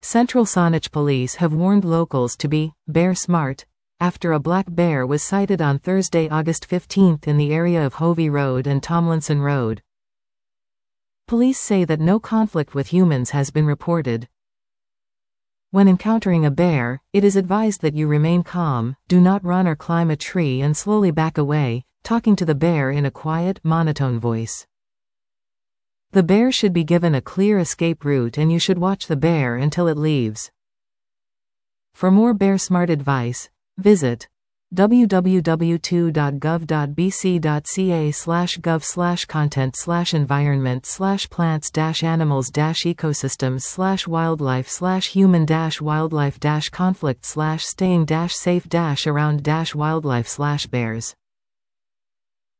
Central Saanich police have warned locals to be bear smart after a black bear was sighted on Thursday, August 15 in the area of Hovey Road and Tomlinson Road. Police say that no conflict with humans has been reported. When encountering a bear, it is advised that you remain calm, do not run or climb a tree and slowly back away, talking to the bear in a quiet, monotone voice. The bear should be given a clear escape route and you should watch the bear until it leaves. For more bear smart advice, visit www.gov.bc.ca/gov/content/environment/plants-animals-ecosystems/wildlife/human-wildlife-conflict/staying-safe-around-wildlife/bears